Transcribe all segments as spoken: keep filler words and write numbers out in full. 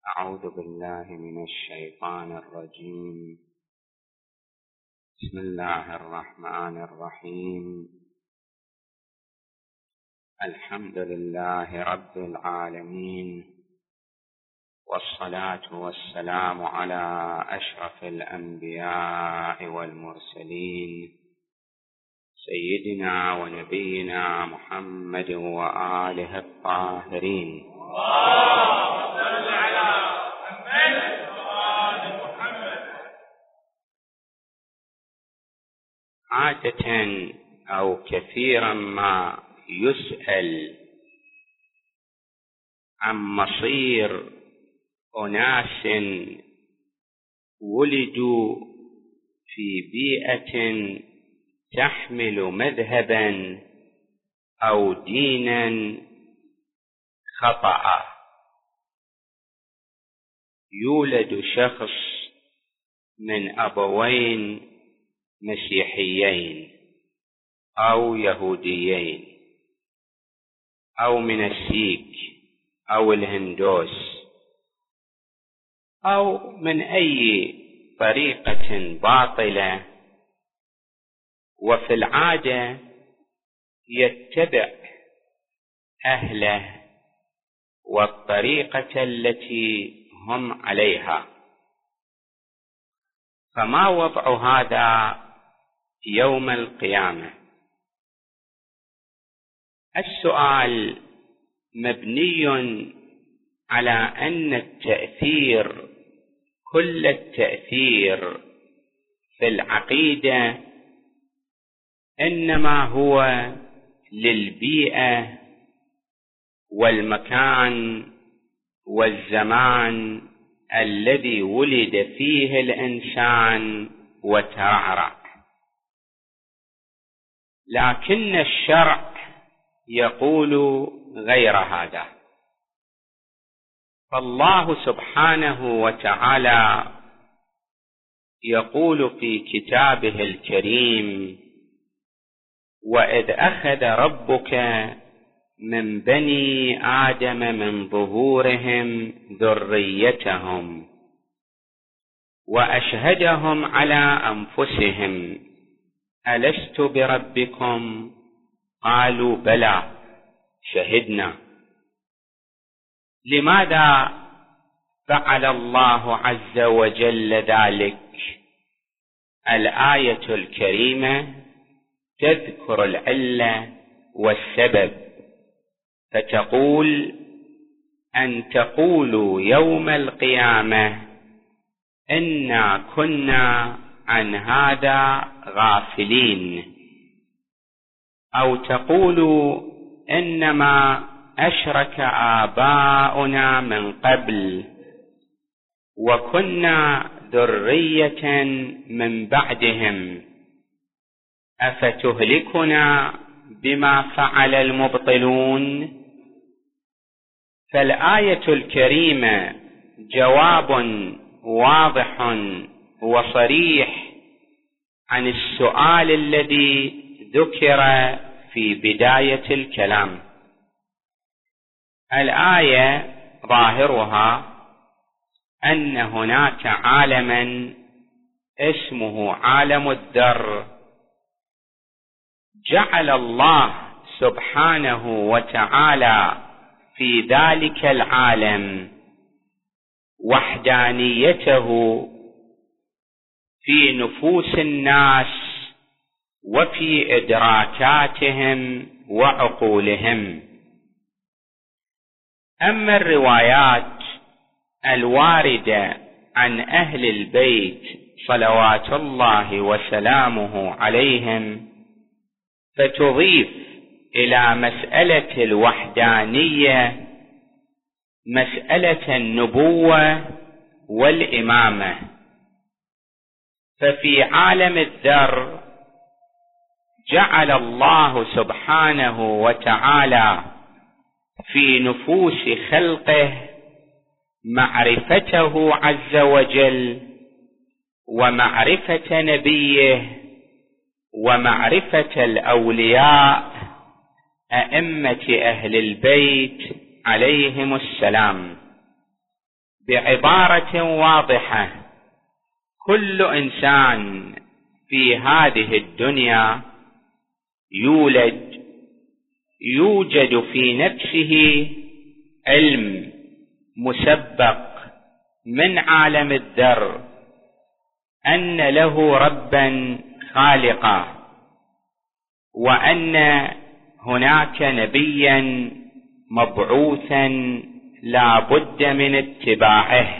أعوذ بالله من الشيطان الرجيم. بسم الله الرحمن الرحيم. الحمد لله رب العالمين، والصلاة والسلام على أشرف الأنبياء والمرسلين سيدنا ونبينا محمد وآله الطاهرين. عادة أو كثيرا ما يسأل عن مصير أناس ولدوا في بيئة تحمل مذهبا أو دينا خطأ. يولد شخص من أبوين مسيحيين أو يهوديين أو من السيك أو الهندوس أو من أي طريقة باطلة، وفي العادة يتبع أهله والطريقة التي هم عليها. فما وضع هذا يوم القيامة؟ السؤال مبني على أن التأثير، كل التأثير في العقيدة إنما هو للبيئة والمكان والزمان الذي ولد فيه الإنسان وترعرع، لكن الشرع يقول غير هذا. فالله سبحانه وتعالى يقول في كتابه الكريم: وإذ أخذ ربك من بني آدم من ظهورهم ذريتهم وأشهدهم على أنفسهم ألست بربكم قالوا بلى شهدنا. لماذا فعل الله عز وجل ذلك؟ الآية الكريمة تذكر العلة والسبب، فتقول: أن تقولوا يوم القيامة إنا كنا عن هذا غافلين، أو تقولوا إنما أشرك آباؤنا من قبل وكنا ذرية من بعدهم أفتهلكنا بما فعل المبطلون. فالآية الكريمة جواب واضح وصريح عن السؤال الذي ذكر في بداية الكلام. الآية ظاهرها أن هناك عالما اسمه عالم الذر، جعل الله سبحانه وتعالى في ذلك العالم وحدانيته في نفوس الناس وفي إدراكاتهم وعقولهم. أما الروايات الواردة عن أهل البيت صلوات الله وسلامه عليهم فتضيف إلى مسألة الوحدانية مسألة النبوة والإمامة. ففي عالم الذر جعل الله سبحانه وتعالى في نفوس خلقه معرفته عز وجل ومعرفة نبيه ومعرفة الأولياء أئمة أهل البيت عليهم السلام، بعبارة واضحة: كل إنسان في هذه الدنيا يولد يوجد في نفسه علم مسبق من عالم الذر أن له ربا خالقا، وأن هناك نبيا مبعوثا لا بد من اتباعه،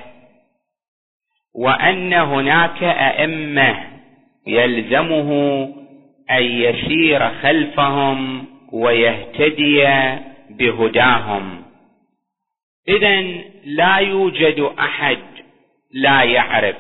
وأن هناك أئمة يلزمه أن يسير خلفهم ويهتدي بهداهم. إذن لا يوجد أحد لا يعرف.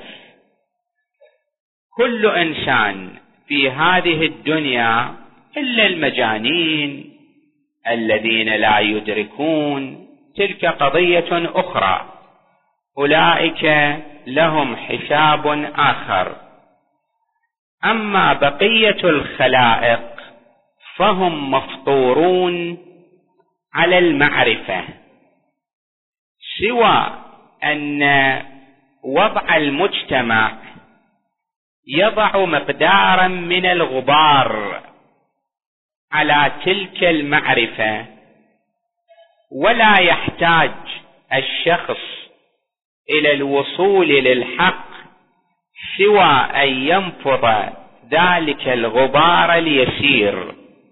كل إنسان في هذه الدنيا إلا المجانين الذين لا يدركون، تلك قضية أخرى، أولئك لهم حساب آخر. أما بقية الخلائق فهم مفطورون على المعرفة، سوى أن وضع المجتمع يضع مقدارا من الغبار على تلك المعرفة، ولا يحتاج الشخص إلى الوصول للحق سوى أن ينفض ذلك الغبار اليسير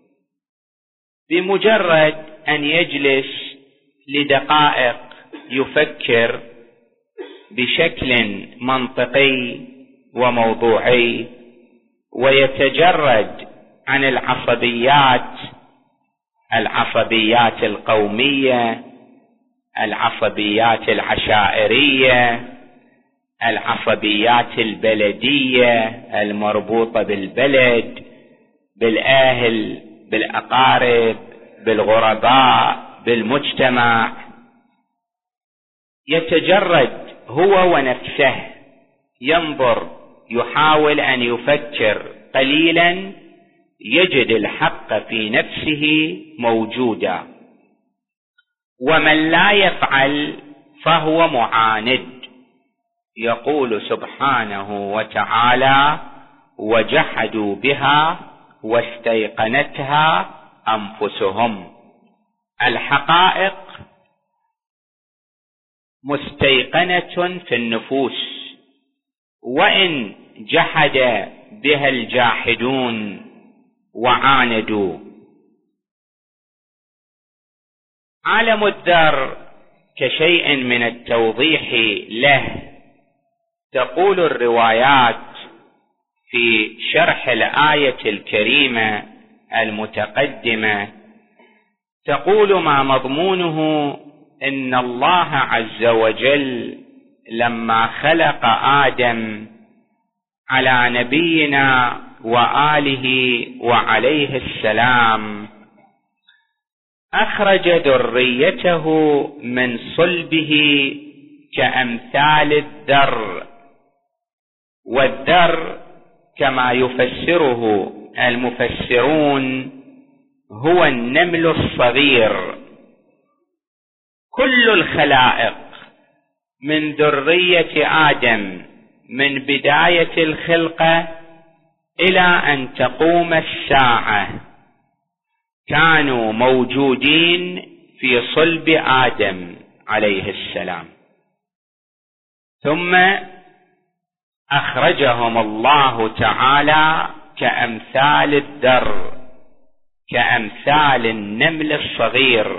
بمجرد أن يجلس لدقائق يفكر بشكل منطقي وموضوعي، ويتجرد عن العصبيات العصبيات القومية، العصبيات العشائرية، العصبيات البلدية المربوطة بالبلد، بالأهل، بالأقارب، بالغرباء، بالمجتمع. يتجرد هو ونفسه، ينظر، يحاول أن يفكر قليلا، يجد الحق في نفسه موجودا. ومن لا يفعل فهو معاند. يقول سبحانه وتعالى: وجحدوا بها واستيقنتها أنفسهم. الحقائق مستيقنة في النفوس، وإن جحد بها الجاحدون وعاندوا. عالم الذر كشيء من التوضيح له، تقول الروايات في شرح الآية الكريمة المتقدمة، تقول ما مضمونه إن الله عز وجل لما خلق آدم على نبينا وآله وعليه السلام أخرج ذريته من صلبه كأمثال الذر. والذر كما يفسره المفسرون هو النمل الصغير. كل الخلائق من ذرية آدم من بداية الخلقة إلى أن تقوم الساعة كانوا موجودين في صلب آدم عليه السلام، ثم أخرجهم الله تعالى كأمثال الذر، كأمثال النمل الصغير،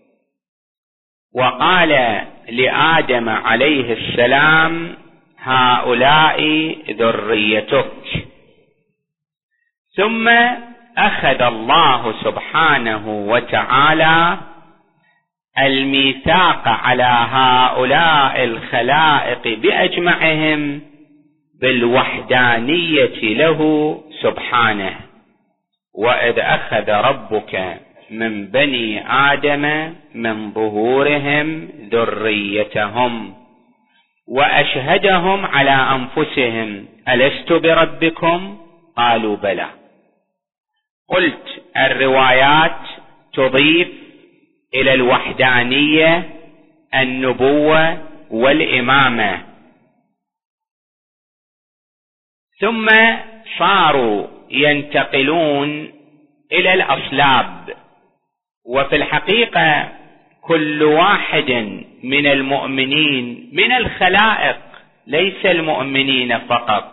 وقال لآدم عليه السلام: هؤلاء ذريتك. ثم أخذ الله سبحانه وتعالى الميثاق على هؤلاء الخلائق بأجمعهم بالوحدانية له سبحانه. وإذ أخذ ربك من بني آدم من ظهورهم ذريتهم وأشهدهم على أنفسهم ألست بربكم؟ قالوا بلى. قلت الروايات تضيف إلى الوحدانية النبوة والإمامة. ثم صاروا ينتقلون إلى الأصلاب، وفي الحقيقة كل واحد من المؤمنين من الخلائق، ليس المؤمنين فقط،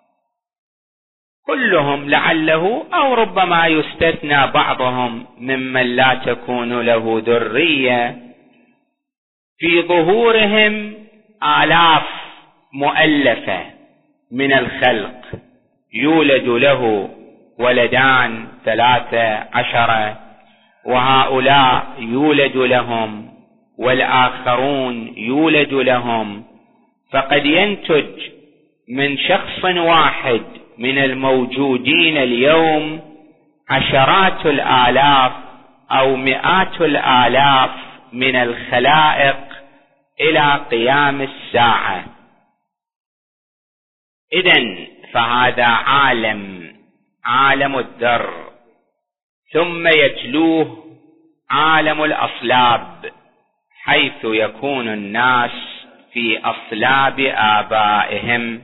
كلهم لعله أو ربما يستثنى بعضهم ممن لا تكون له ذرية، في ظهورهم آلاف مؤلفة من الخلق، يولد له ولدان ثلاثة عشر، وهؤلاء يولد لهم والآخرون يولد لهم، فقد ينتج من شخص واحد من الموجودين اليوم عشرات الآلاف أو مئات الآلاف من الخلائق إلى قيام الساعة. إذن فهذا عالم، عالم الذر، ثم يتلوه عالم الأصلاب، حيث يكون الناس في أصلاب آبائهم،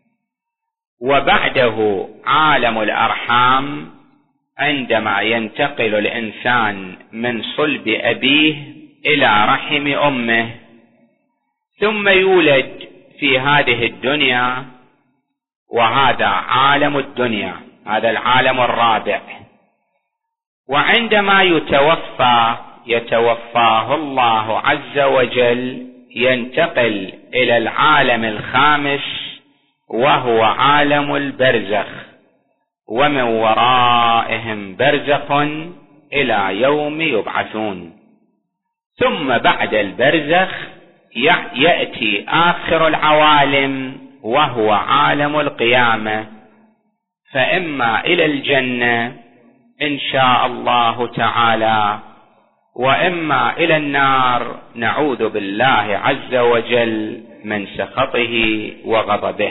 وبعده عالم الأرحام، عندما ينتقل الإنسان من صلب أبيه إلى رحم أمه، ثم يولد في هذه الدنيا، وهذا عالم الدنيا، هذا العالم الرابع. وعندما يتوفى يتوفاه الله عز وجل، ينتقل إلى العالم الخامس، وهو عالم البرزخ، ومن ورائهم برزخ إلى يوم يبعثون. ثم بعد البرزخ يأتي آخر العوالم، وهو عالم القيامة، فإما إلى الجنة إن شاء الله تعالى، وإما إلى النار، نعوذ بالله عز وجل من سخطه وغضبه.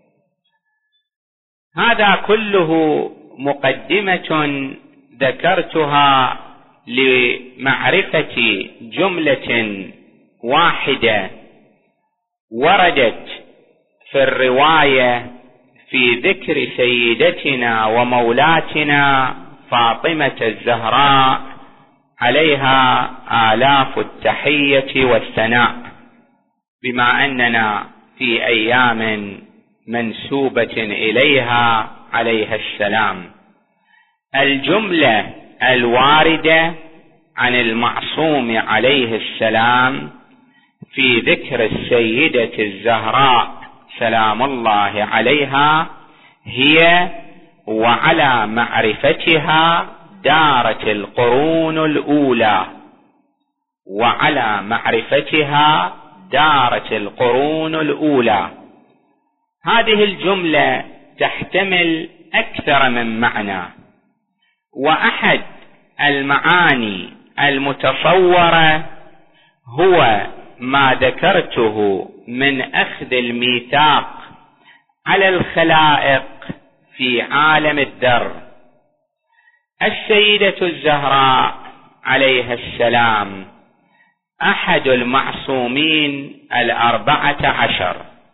هذا كله مقدمة ذكرتها لمعرفة جملة واحدة وردت في الرواية في ذكر سيدتنا ومولاتنا فاطمة الزهراء عليها آلاف التحية والثناء، بما أننا في أيام منسوبة إليها عليها السلام. الجملة الواردة عن المعصوم عليه السلام في ذكر السيدة الزهراء سلام الله عليها هي: وعلى معرفتها دارت القرون الأولى، وعلى معرفتها دارت القرون الأولى. هذه الجملة تحتمل أكثر من معنى، وأحد المعاني المتصورة هو ما ذكرته من أخذ الميثاق على الخلائق في عالم الذر. السيدة الزهراء عليها السلام أحد المعصومين الأربعة عشر،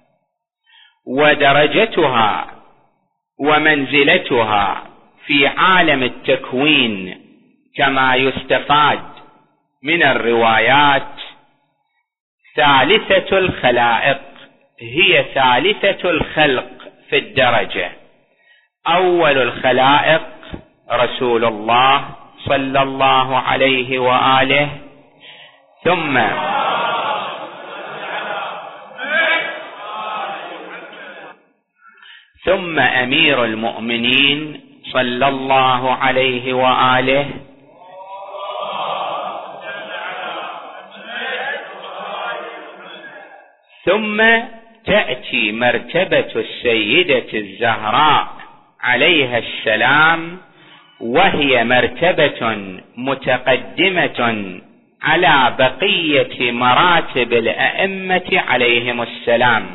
ودرجتها ومنزلتها في عالم التكوين كما يستفاد من الروايات ثالثة الخلائق، هي ثالثة الخلق في الدرجة. أول الخلائق رسول الله صلى الله عليه وآله، ثم ثم أمير المؤمنين صلى الله عليه وآله، ثم تأتي مرتبة السيدة الزهراء عليها السلام، وهي مرتبة متقدمة على بقية مراتب الأئمة عليهم السلام.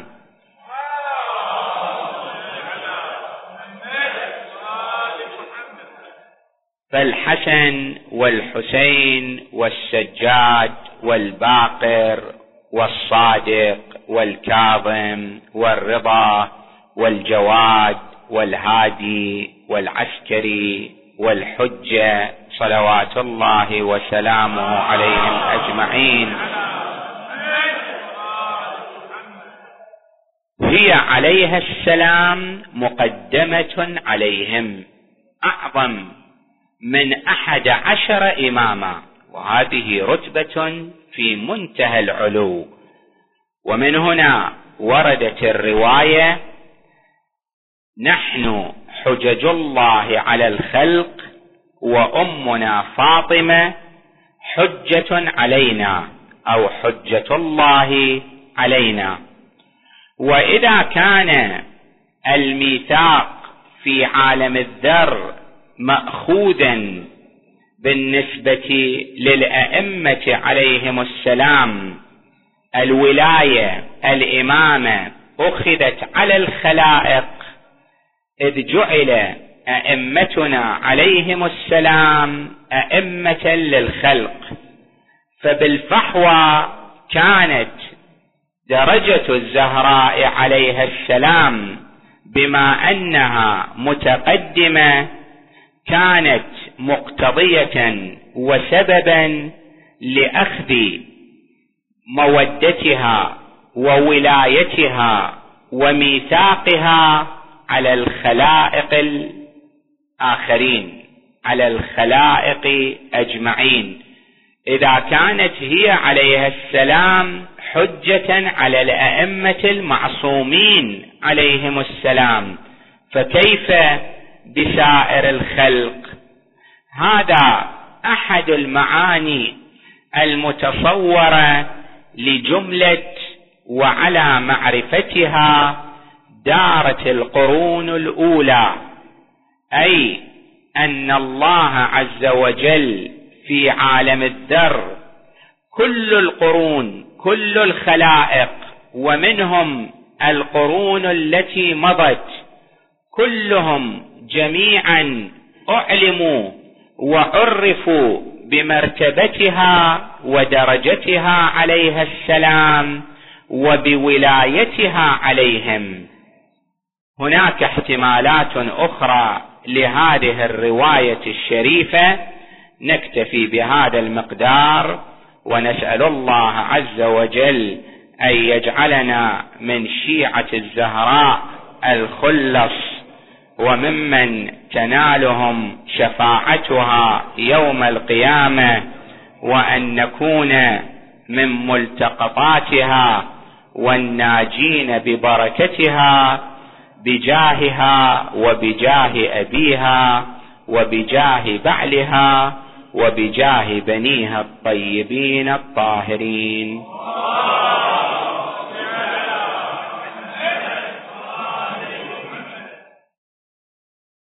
فالحسن والحسين والسجاد والباقر والصادق والكاظم والرضا والجواد والهادي والعسكري والحجة صلوات الله وسلامه عليهم أجمعين. هي عليها السلام مقدمة عليهم أعظم من أحد عشر إماما، وهذه رتبة في منتهى العلو. ومن هنا وردت الرواية: نحن حجج الله على الخلق وأمنا فاطمة حجة علينا، أو حجة الله علينا. وإذا كان الميثاق في عالم الذر مأخوذا بالنسبة للأئمة عليهم السلام، الولاية الإمامة أخذت على الخلائق، إذ جعل أئمتنا عليهم السلام أئمة للخلق. فبالفحوى كانت درجة الزهراء عليها السلام بما أنها متقدمة كانت مقتضية وسببا لأخذ مودتها وولايتها وميثاقها على الخلائق الآخرين، على الخلائق أجمعين. إذا كانت هي عليها السلام حجة على الأئمة المعصومين عليهم السلام، فكيف بسائر الخلق؟ هذا أحد المعاني المتصورة لجملة وعلى معرفتها دارت القرون الأولى، أي أن الله عز وجل في عالم الذر كل القرون، كل الخلائق، ومنهم القرون التي مضت، كلهم جميعا أعلموا وعرفوا بمرتبتها ودرجتها عليها السلام وبولايتها عليهم. هناك احتمالات أخرى لهذه الرواية الشريفة، نكتفي بهذا المقدار، ونسأل الله عز وجل أن يجعلنا من شيعة الزهراء الخلص، وممن تنالهم شفاعتها يوم القيامة، وأن نكون من ملتقطاتها والناجين ببركتها بجاهها وبجاه أبيها وبجاه بعلها وبجاه بنيها الطيبين الطاهرين.